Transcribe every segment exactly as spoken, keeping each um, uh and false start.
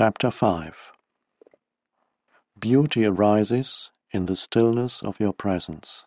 Chapter five. Beauty arises in the stillness of your presence.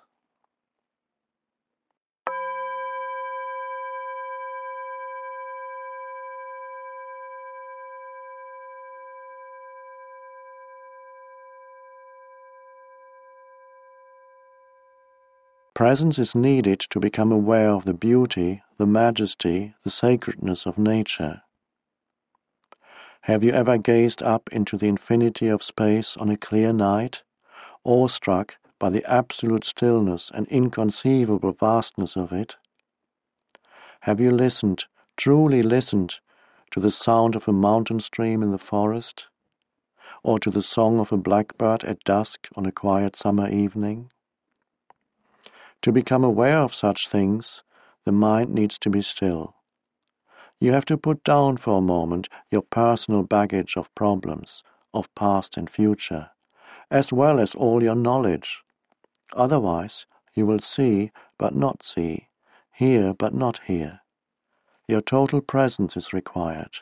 Presence is needed to become aware of the beauty, the majesty, the sacredness of nature. Have you ever gazed up into the infinity of space on a clear night, awestruck by the absolute stillness and inconceivable vastness of it? Have you listened, truly listened, to the sound of a mountain stream in the forest, or to the song of a blackbird at dusk on a quiet summer evening? To become aware of such things, the mind needs to be still. You have to put down for a moment your personal baggage of problems, of past and future, as well as all your knowledge. Otherwise, you will see but not see, hear but not hear. Your total presence is required.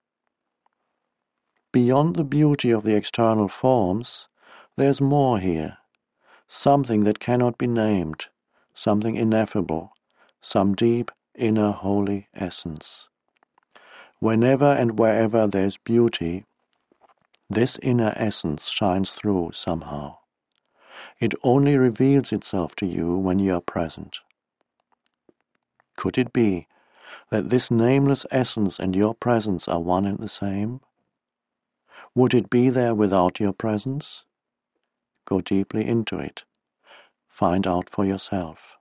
Beyond the beauty of the external forms, there's more here, something that cannot be named, something ineffable, some deep, inner, holy essence. Whenever and wherever there's beauty, this inner essence shines through somehow. It only reveals itself to you when you are present. Could it be that this nameless essence and your presence are one and the same? Would it be there without your presence? Go deeply into it. Find out for yourself.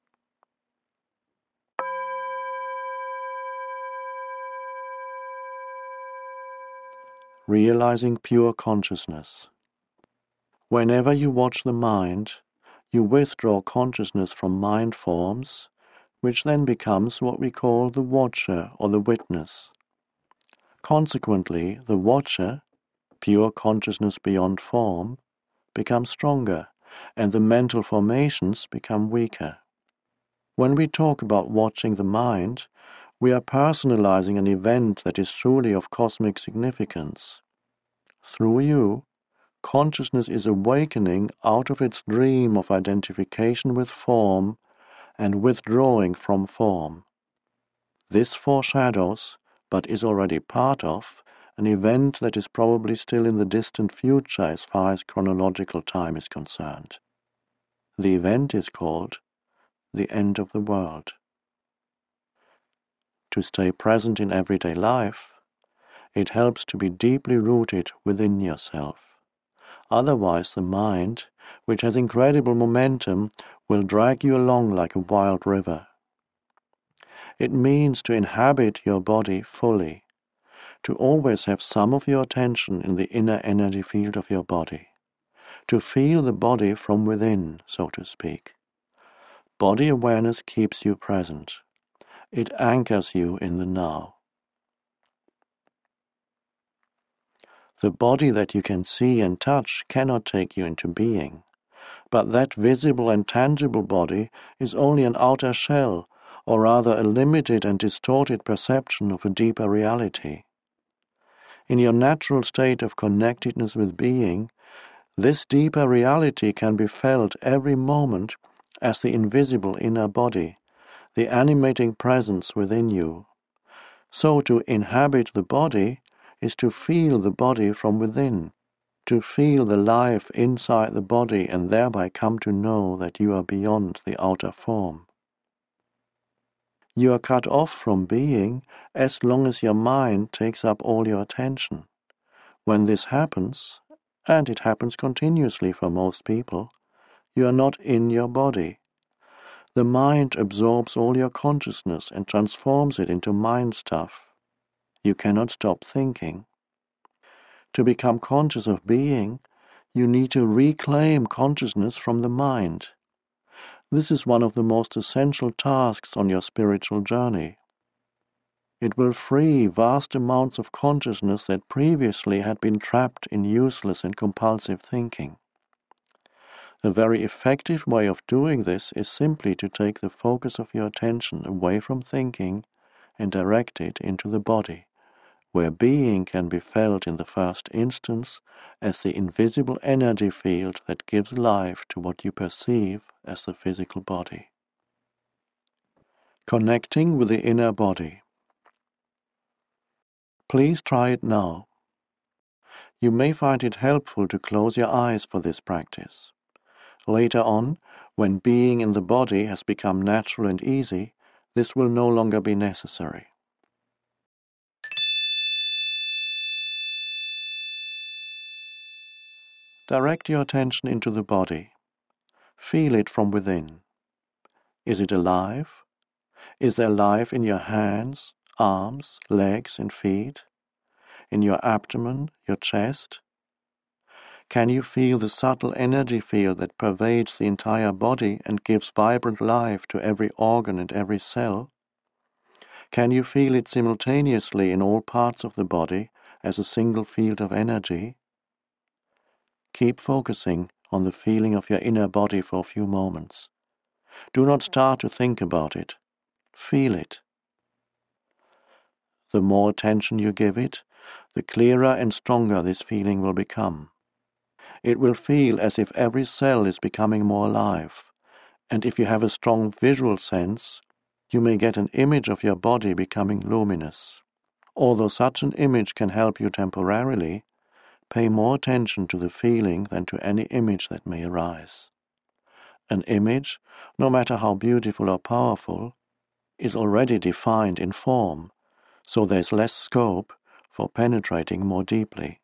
Realizing pure consciousness. Whenever you watch the mind, you withdraw consciousness from mind forms, which then becomes what we call the watcher or the witness. Consequently, the watcher, pure consciousness beyond form, becomes stronger, and the mental formations become weaker. When we talk about watching the mind, we are personalizing an event that is truly of cosmic significance. Through you, consciousness is awakening out of its dream of identification with form and withdrawing from form. This foreshadows, but is already part of, an event that is probably still in the distant future as far as chronological time is concerned. The event is called the end of the world. To stay present in everyday life, it helps to be deeply rooted within yourself. Otherwise the mind, which has incredible momentum, will drag you along like a wild river. It means to inhabit your body fully, to always have some of your attention in the inner energy field of your body, to feel the body from within, so to speak. Body awareness keeps you present. It anchors you in the now. The body that you can see and touch cannot take you into being, but that visible and tangible body is only an outer shell, or rather a limited and distorted perception of a deeper reality. In your natural state of connectedness with being, this deeper reality can be felt every moment as the invisible inner body, the animating presence within you. So to inhabit the body is to feel the body from within, to feel the life inside the body and thereby come to know that you are beyond the outer form. You are cut off from being as long as your mind takes up all your attention. When this happens, and it happens continuously for most people, you are not in your body. The mind absorbs all your consciousness and transforms it into mind stuff. You cannot stop thinking. To become conscious of being, you need to reclaim consciousness from the mind. This is one of the most essential tasks on your spiritual journey. It will free vast amounts of consciousness that previously had been trapped in useless and compulsive thinking. A very effective way of doing this is simply to take the focus of your attention away from thinking and direct it into the body, where being can be felt in the first instance as the invisible energy field that gives life to what you perceive as the physical body. Connecting with the inner body. Please try it now. You may find it helpful to close your eyes for this practice. Later on, when being in the body has become natural and easy, this will no longer be necessary. Direct your attention into the body. Feel it from within. Is it alive? Is there life in your hands, arms, legs, and feet? In your abdomen, your chest? Can you feel the subtle energy field that pervades the entire body and gives vibrant life to every organ and every cell? Can you feel it simultaneously in all parts of the body as a single field of energy? Keep focusing on the feeling of your inner body for a few moments. Do not start to think about it. Feel it. The more attention you give it, the clearer and stronger this feeling will become. It will feel as if every cell is becoming more alive, and if you have a strong visual sense, you may get an image of your body becoming luminous. Although such an image can help you temporarily, pay more attention to the feeling than to any image that may arise. An image, no matter how beautiful or powerful, is already defined in form, so there is less scope for penetrating more deeply.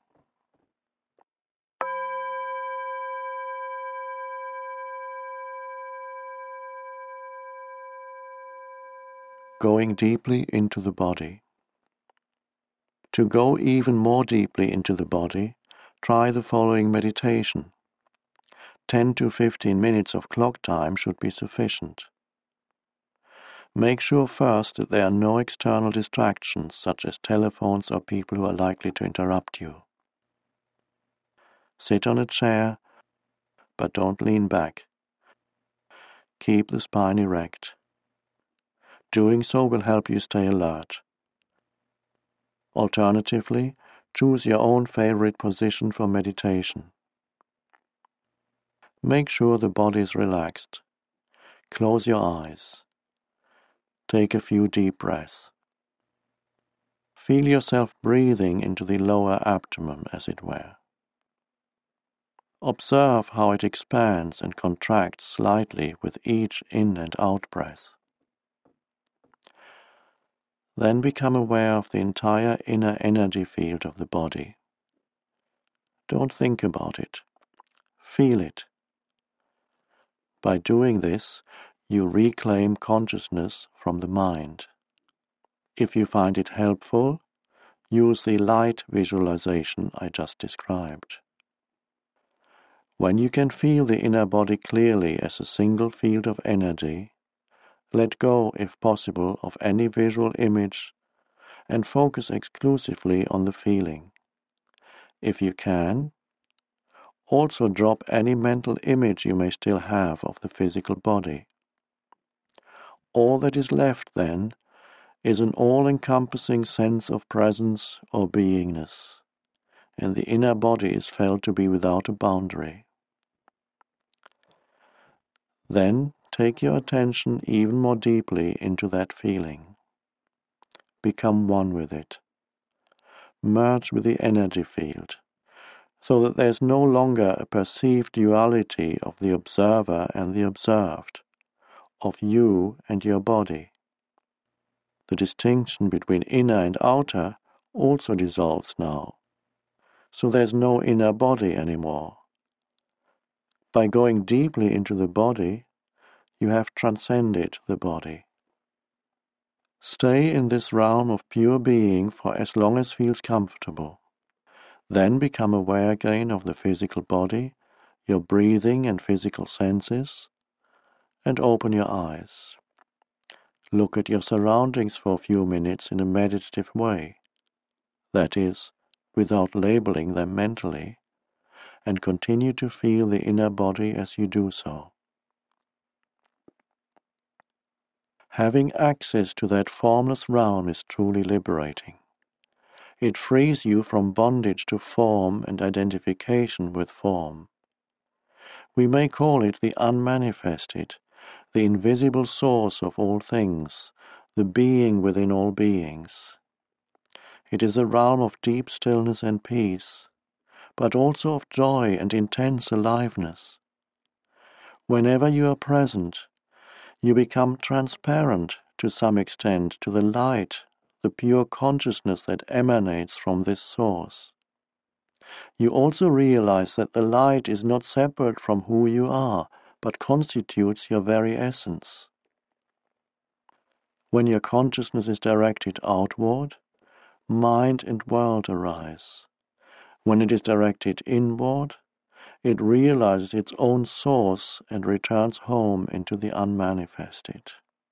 Going deeply into the body. To go even more deeply into the body, try the following meditation. ten to fifteen minutes of clock time should be sufficient. Make sure first that there are no external distractions, such as telephones or people who are likely to interrupt you. Sit on a chair, but don't lean back. Keep the spine erect. Doing so will help you stay alert. Alternatively, choose your own favorite position for meditation. Make sure the body is relaxed. Close your eyes. Take a few deep breaths. Feel yourself breathing into the lower abdomen, as it were. Observe how it expands and contracts slightly with each in and out breath. Then become aware of the entire inner energy field of the body. Don't think about it. Feel it. By doing this, you reclaim consciousness from the mind. If you find it helpful, use the light visualization I just described. When you can feel the inner body clearly as a single field of energy, let go, if possible, of any visual image and focus exclusively on the feeling. If you can, also drop any mental image you may still have of the physical body. All that is left, then, is an all-encompassing sense of presence or beingness, and the inner body is felt to be without a boundary. Then take your attention even more deeply into that feeling. Become one with it. Merge with the energy field, so that there is no longer a perceived duality of the observer and the observed, of you and your body. The distinction between inner and outer also dissolves now, so there is no inner body anymore. By going deeply into the body, you have transcended the body. Stay in this realm of pure being for as long as feels comfortable. Then become aware again of the physical body, your breathing and physical senses, and open your eyes. Look at your surroundings for a few minutes in a meditative way, that is, without labeling them mentally, and continue to feel the inner body as you do so. Having access to that formless realm is truly liberating. It frees you from bondage to form and identification with form. We may call it the unmanifested, the invisible source of all things, the being within all beings. It is a realm of deep stillness and peace, but also of joy and intense aliveness. Whenever you are present, you become transparent to some extent to the light, the pure consciousness that emanates from this source. You also realize that the light is not separate from who you are, but constitutes your very essence. When your consciousness is directed outward, mind and world arise. When it is directed inward, it realizes its own source and returns home into the unmanifested.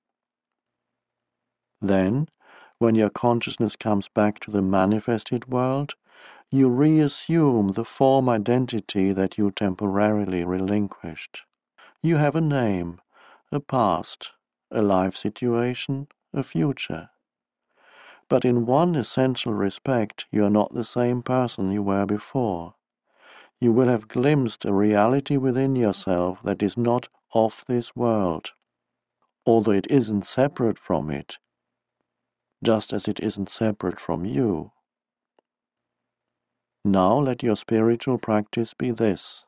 Then, when your consciousness comes back to the manifested world, you reassume the form identity that you temporarily relinquished. You have a name, a past, a life situation, a future. But in one essential respect, you are not the same person you were before. You will have glimpsed a reality within yourself that is not of this world, although it isn't separate from it, just as it isn't separate from you. Now let your spiritual practice be this.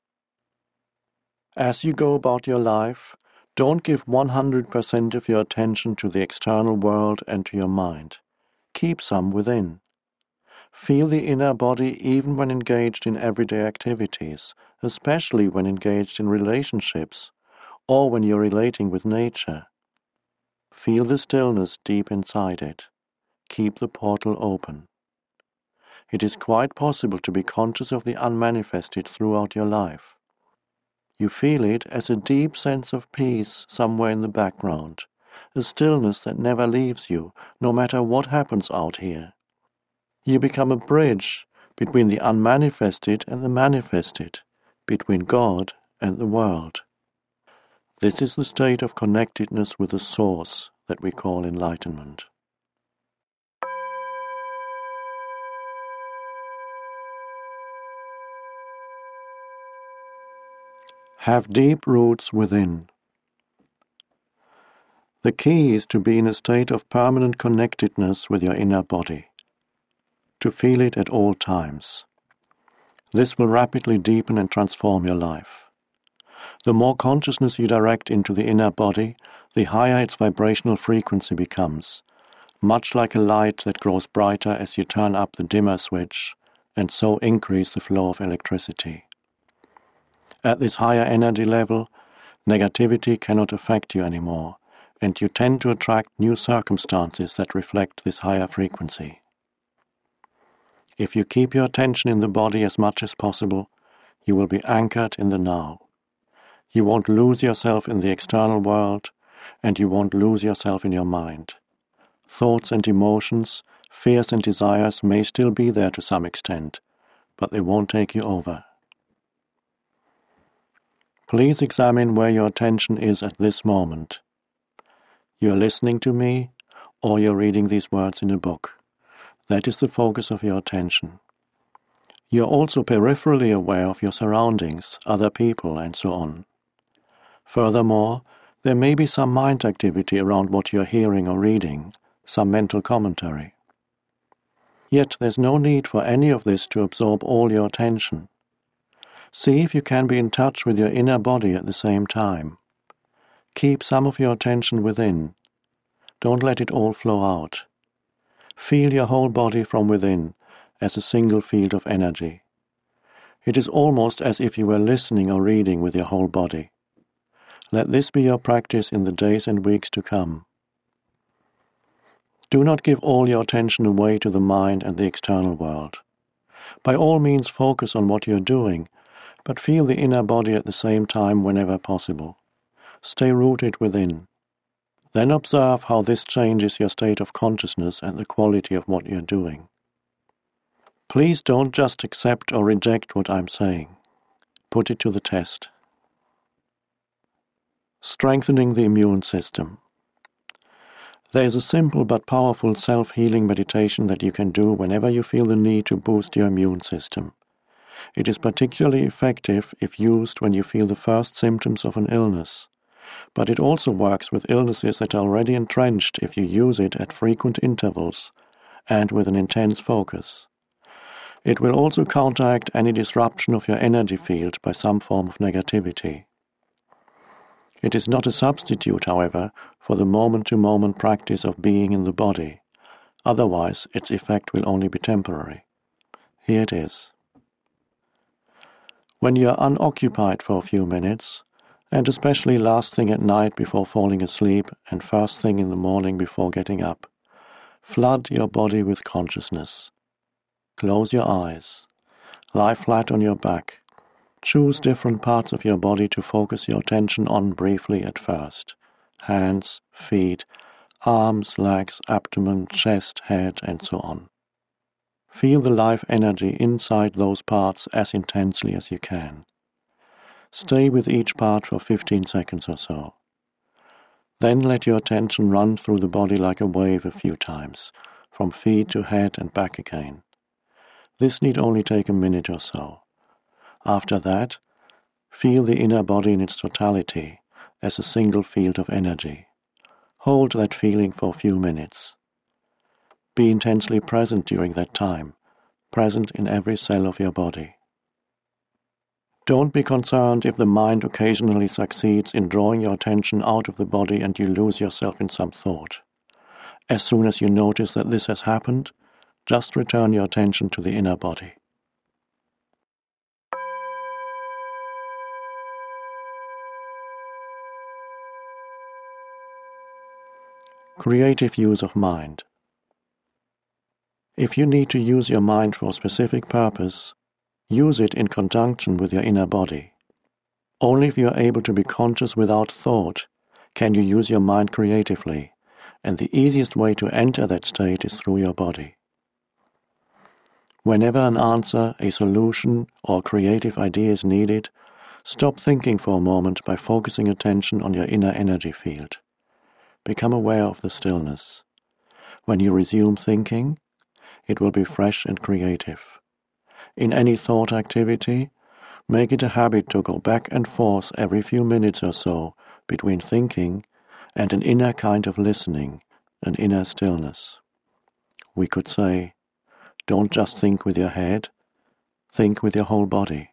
As you go about your life, don't give one hundred percent of your attention to the external world and to your mind. Keep some within. Feel the inner body even when engaged in everyday activities, especially when engaged in relationships, or when you're relating with nature. Feel the stillness deep inside it. Keep the portal open. It is quite possible to be conscious of the unmanifested throughout your life. You feel it as a deep sense of peace somewhere in the background, a stillness that never leaves you, no matter what happens out here. You become a bridge between the unmanifested and the manifested, between God and the world. This is the state of connectedness with the Source that we call enlightenment. Have deep roots within. The key is to be in a state of permanent connectedness with your inner body, to feel it at all times. This will rapidly deepen and transform your life. The more consciousness you direct into the inner body, the higher its vibrational frequency becomes, much like a light that grows brighter as you turn up the dimmer switch, and so increase the flow of electricity. At this higher energy level, negativity cannot affect you anymore, and you tend to attract new circumstances that reflect this higher frequency. If you keep your attention in the body as much as possible, you will be anchored in the now. You won't lose yourself in the external world, and you won't lose yourself in your mind. Thoughts and emotions, fears and desires may still be there to some extent, but they won't take you over. Please examine where your attention is at this moment. You are listening to me, or you're reading these words in a book. That is the focus of your attention. You are also peripherally aware of your surroundings, other people, and so on. Furthermore, there may be some mind activity around what you are hearing or reading, some mental commentary. Yet there's no need for any of this to absorb all your attention. See if you can be in touch with your inner body at the same time. Keep some of your attention within. Don't let it all flow out. Feel your whole body from within as a single field of energy. It is almost as if you were listening or reading with your whole body. Let this be your practice in the days and weeks to come. Do not give all your attention away to the mind and the external world. By all means focus on what you are doing, but feel the inner body at the same time whenever possible. Stay rooted within. Then observe how this changes your state of consciousness and the quality of what you are doing. Please don't just accept or reject what I'm saying. Put it to the test. Strengthening the immune system. There is a simple but powerful self-healing meditation that you can do whenever you feel the need to boost your immune system. It is particularly effective if used when you feel the first symptoms of an illness, but it also works with illnesses that are already entrenched if you use it at frequent intervals and with an intense focus. It will also counteract any disruption of your energy field by some form of negativity. It is not a substitute, however, for the moment-to-moment practice of being in the body. Otherwise, its effect will only be temporary. Here it is. When you are unoccupied for a few minutes, and especially last thing at night before falling asleep and first thing in the morning before getting up, flood your body with consciousness. Close your eyes. Lie flat on your back. Choose different parts of your body to focus your attention on briefly at first. Hands, feet, arms, legs, abdomen, chest, head, and so on. Feel the life energy inside those parts as intensely as you can. Stay with each part for fifteen seconds or so. Then let your attention run through the body like a wave a few times, from feet to head and back again. This need only take a minute or so. After that, feel the inner body in its totality as a single field of energy. Hold that feeling for a few minutes. Be intensely present during that time, present in every cell of your body. Don't be concerned if the mind occasionally succeeds in drawing your attention out of the body and you lose yourself in some thought. As soon as you notice that this has happened, just return your attention to the inner body. Creative use of mind. If you need to use your mind for a specific purpose, use it in conjunction with your inner body. Only if you are able to be conscious without thought can you use your mind creatively, and the easiest way to enter that state is through your body. Whenever an answer, a solution, or a creative idea is needed, stop thinking for a moment by focusing attention on your inner energy field. Become aware of the stillness. When you resume thinking, it will be fresh and creative. In any thought activity, make it a habit to go back and forth every few minutes or so between thinking and an inner kind of listening, an inner stillness. We could say, don't just think with your head, think with your whole body.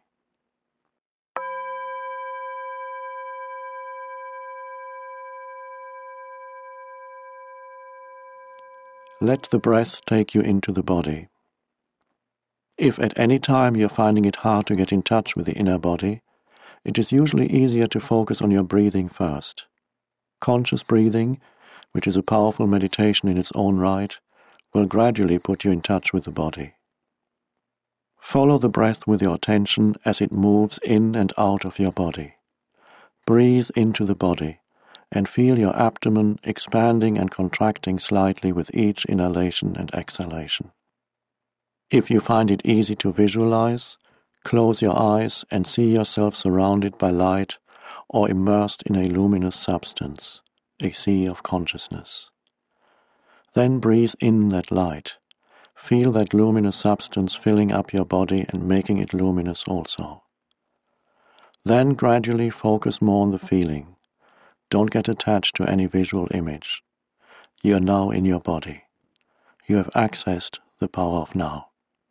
Let the breath take you into the body. If at any time you're finding it hard to get in touch with the inner body, it is usually easier to focus on your breathing first. Conscious breathing, which is a powerful meditation in its own right, will gradually put you in touch with the body. Follow the breath with your attention as it moves in and out of your body. Breathe into the body and feel your abdomen expanding and contracting slightly with each inhalation and exhalation. If you find it easy to visualize, close your eyes and see yourself surrounded by light or immersed in a luminous substance, a sea of consciousness. Then breathe in that light. Feel that luminous substance filling up your body and making it luminous also. Then gradually focus more on the feeling. Don't get attached to any visual image. You are now in your body. You have accessed the power of now.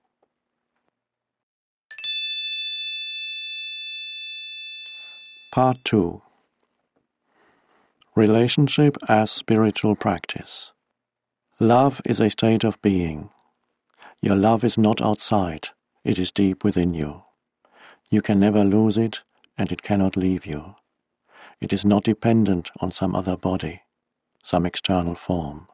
Part two. Relationship as spiritual practice. Love is a state of being. Your love is not outside, it is deep within you. You can never lose it, and it cannot leave you. It is not dependent on some other body, some external form.